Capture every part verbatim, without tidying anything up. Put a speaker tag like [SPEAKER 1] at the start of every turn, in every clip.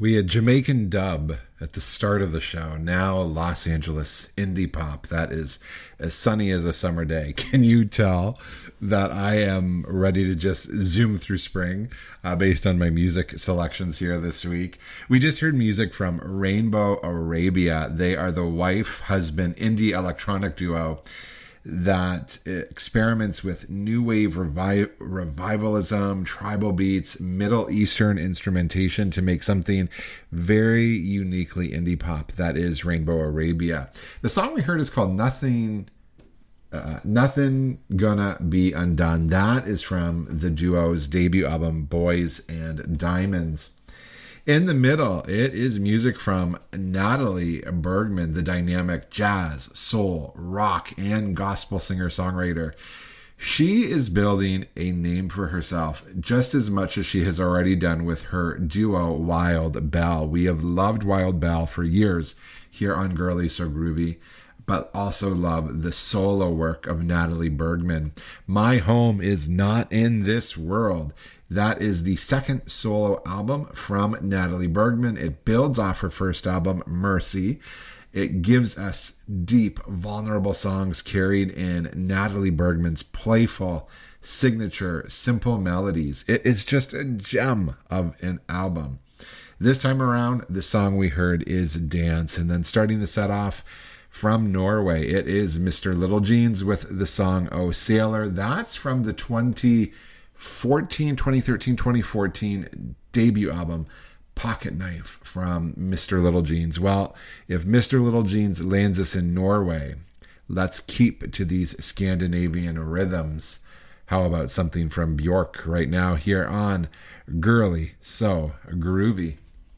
[SPEAKER 1] We had Jamaican dub at the start of the show. Now Los Angeles indie pop. That is as sunny as a summer day. Can you tell that I am ready to just zoom through spring uh, based on my music selections here this week? We just heard music from Rainbow Arabia. They are the wife-husband indie electronic duo that experiments with new wave revi- revivalism, tribal beats, Middle Eastern instrumentation to make something very uniquely indie pop. That is Rainbow Arabia. The song we heard is called Nothing uh, Nothing Gonna Be Undone. That is from the duo's debut album, Boys and Diamonds. In the middle, it is music from Natalie Bergman, the dynamic jazz, soul, rock, and gospel singer-songwriter. She is building a name for herself just as much as she has already done with her duo, Wild Belle. We have loved Wild Belle for years here on Girly So Groovy, but also love the solo work of Natalie Bergman. My Home Is Not in This World. That is the second solo album from Natalie Bergman. It builds off her first album, Mercy. It gives us deep, vulnerable songs carried in Natalie Bergman's playful, signature, simple melodies. It is just a gem of an album. This time around, the song we heard is Dance. And then starting the set off from Norway, it is Mister Little Jeans with the song Oh Sailor. That's from the twenty fourteen, twenty thirteen, twenty fourteen debut album, Pocket Knife, from Mister Little Jeans. Well, if Mister Little Jeans lands us in Norway, let's keep to these Scandinavian rhythms. How about something from Bjork right now here on Girly So Groovy?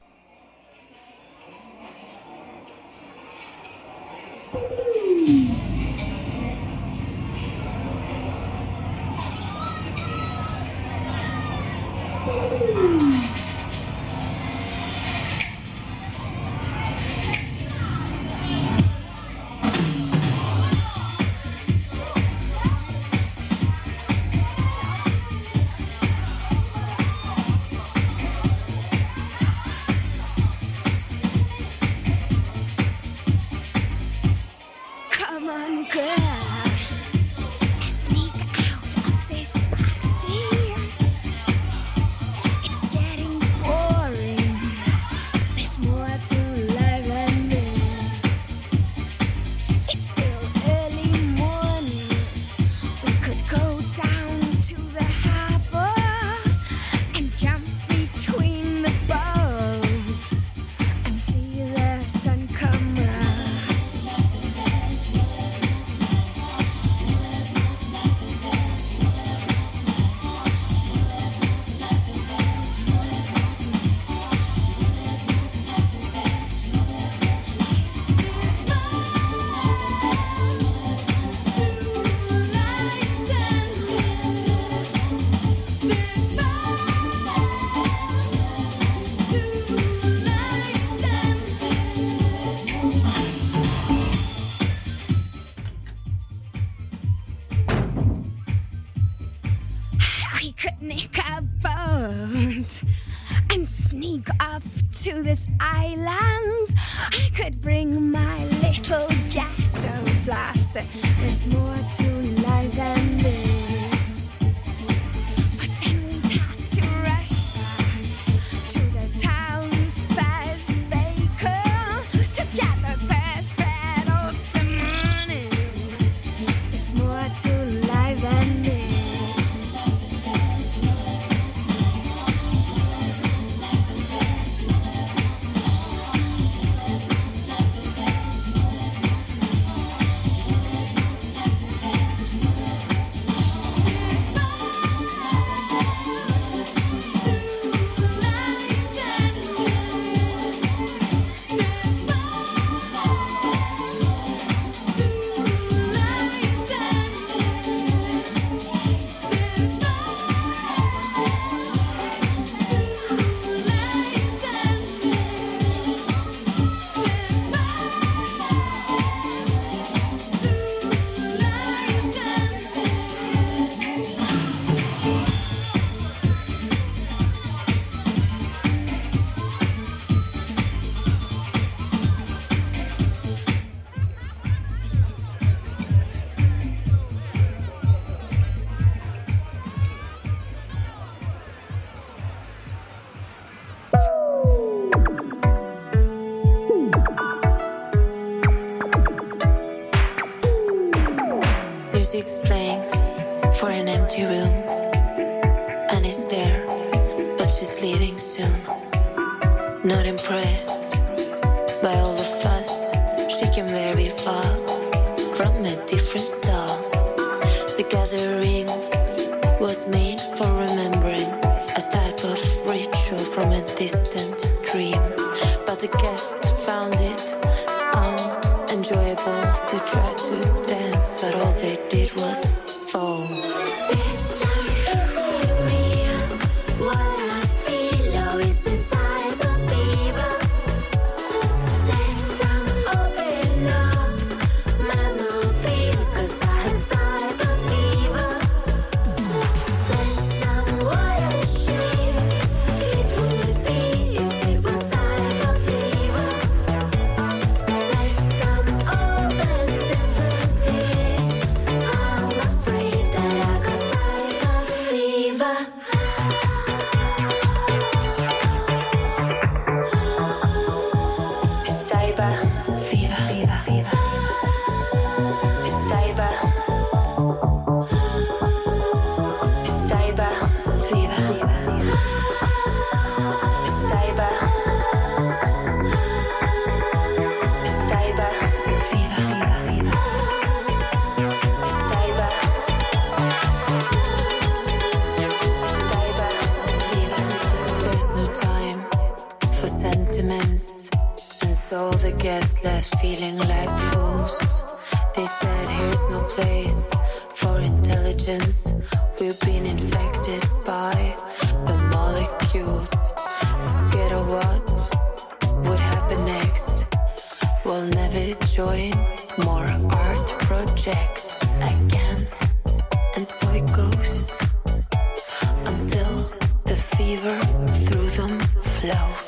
[SPEAKER 2] This island, I could bring my little ghetto blaster. There's more to life than this. But then we'd have to rush back to the town's best baker to get the best bread of the morning. There's more to life than this.
[SPEAKER 3] empty room. Annie's there, but she's leaving soon. Not impressed by all the fuss. She came very far from a different star. The gathering was made for remembering a type of ritual from a distant dream. But the guests found it unenjoyable to try to dance, but all they did was fall. Feeling like fools. They said here's no place for intelligence. We've been infected by the molecules. Scared of what would happen next. We'll never join more art projects again. And so it goes until the fever through them flows.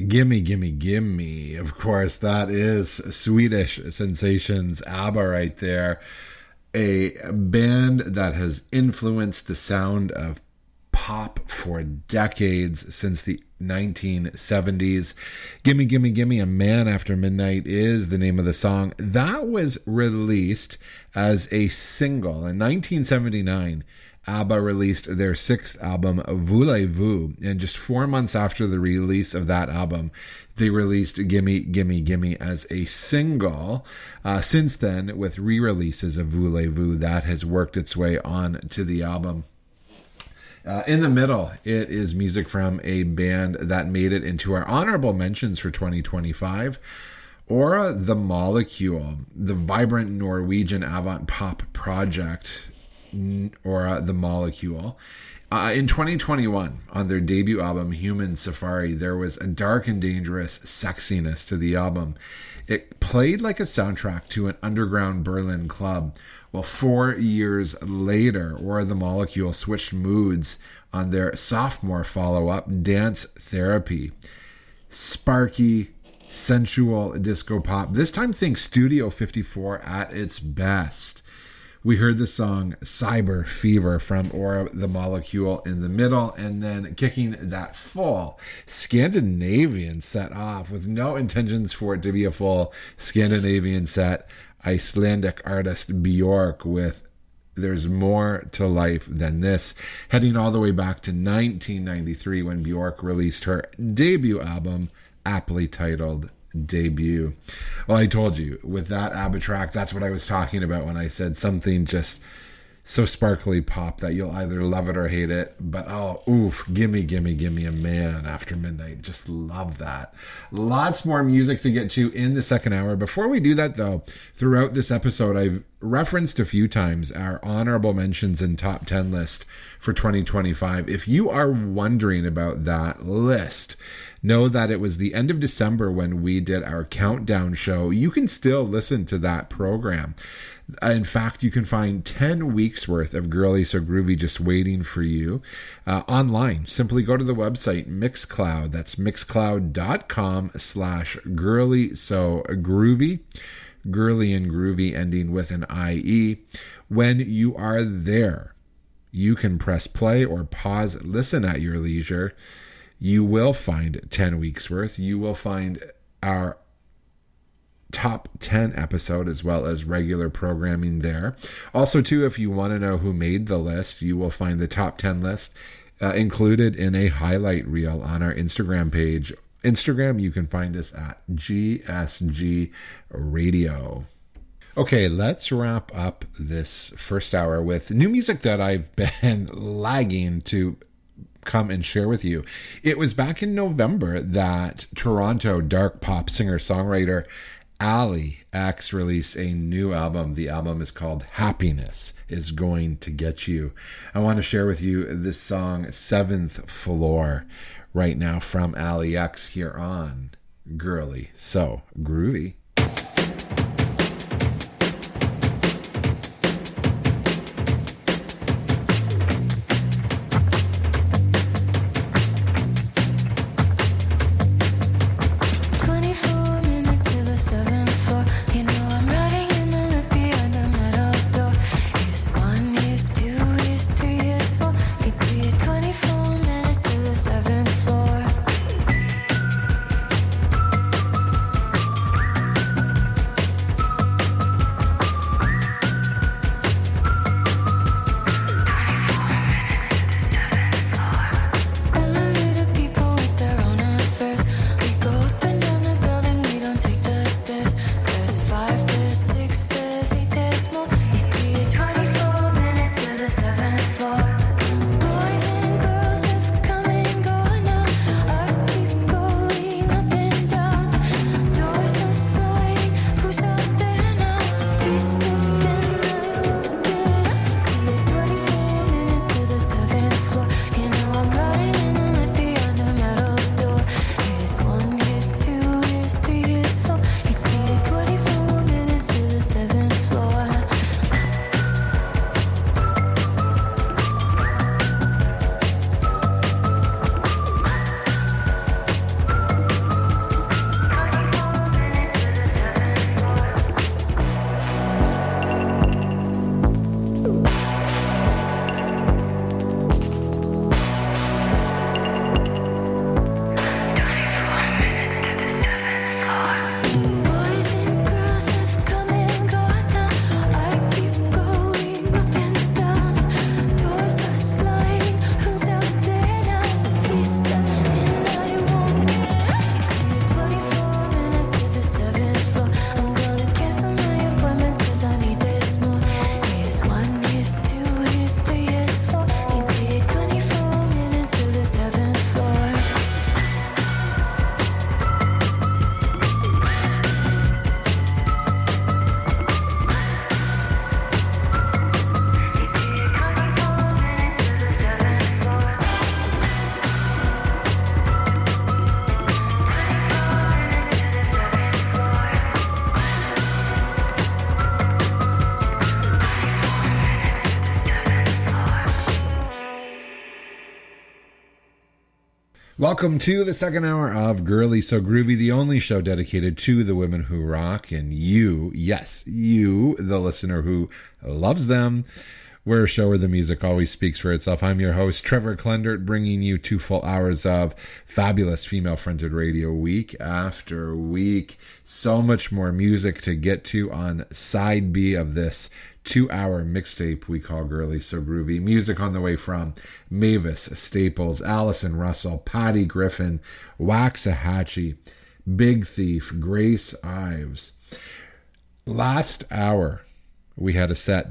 [SPEAKER 1] Gimme, gimme, gimme. Of course, that is Swedish sensations ABBA right there. A band that has influenced the sound of pop for decades, since the nineteen seventies. Gimme, Gimme, Gimme, A Man After Midnight is the name of the song. That was released as a single in nineteen seventy-nine. ABBA released their sixth album, Voulez-Vous, and just four months after the release of that album, they released Gimme, Gimme, Gimme as a single. Uh, since then, with re-releases of Voulez-Vous, that has worked its way on to the album. Uh, in the middle, it is music from a band that made it into our honorable mentions for twenty twenty-five. Aura the Molecule, the vibrant Norwegian avant-pop project, Aura the Molecule. Uh, in twenty twenty-one, on their debut album, Human Safari, there was a dark and dangerous sexiness to the album. It played like a soundtrack to an underground Berlin club. Well, four years later, Aura the Molecule switched moods on their sophomore follow-up, Dance Therapy. Sparky, sensual disco pop. This time, think Studio fifty-four at its best. We heard the song Cyber Fever from Aura the Molecule in the middle, and then kicking that full Scandinavian set off with no intentions for it to be a full Scandinavian set. Icelandic artist Björk with There's More to Life Than This, heading all the way back to nineteen ninety-three when Björk released her debut album, aptly titled Debut. Well, I told you, with that ABBA track, that's what I was talking about when I said something just so sparkly pop that you'll either love it or hate it. But oh, oof, gimme, gimme, gimme A Man After Midnight. Just love that. Lots more music to get to in the second hour. Before we do that, though, throughout this episode, I've referenced a few times our honorable mentions and top ten list for twenty twenty-five. If you are wondering about that list, know that it was the end of December when we did our countdown show. You can still listen to that program. In fact, you can find ten weeks worth of Girly So Groovy just waiting for you uh, online. Simply go to the website Mixcloud. That's mixcloud.com slash girly so groovy. Girly and groovy ending with an I E. When you are there, you can press play or pause, listen at your leisure. You will find ten weeks worth. You will find our top ten episode as well as regular programming there. Also, too, if you want to know who made the list, you will find the top ten list uh, included in a highlight reel on our Instagram page. Instagram, you can find us at G S G Radio. Okay, let's wrap up this first hour with new music that I've been lagging to come and share with you. It was back in November that Toronto dark pop singer-songwriter Ali X released a new album. The album is called Happiness Is Going to Get You. I want to share with you this song, Seventh Floor, right now from Ali X here on Girly So Groovy.
[SPEAKER 3] Twenty-four minutes to the seventh floor.
[SPEAKER 1] Welcome to the second hour of Girly So Groovy, the only show dedicated to the women who rock and you, yes, you, the listener who loves them. We're a show where the music always speaks for itself. I'm your host, Trevor Klendert, bringing you two full hours of fabulous female-fronted radio week after week. So much more music to get to on side B of this two-hour mixtape we call Girly So Groovy. Music on the way from Mavis Staples, Allison Russell, Patty Griffin, Waxahachie, Big Thief, Grace Ives. Last hour, we had a set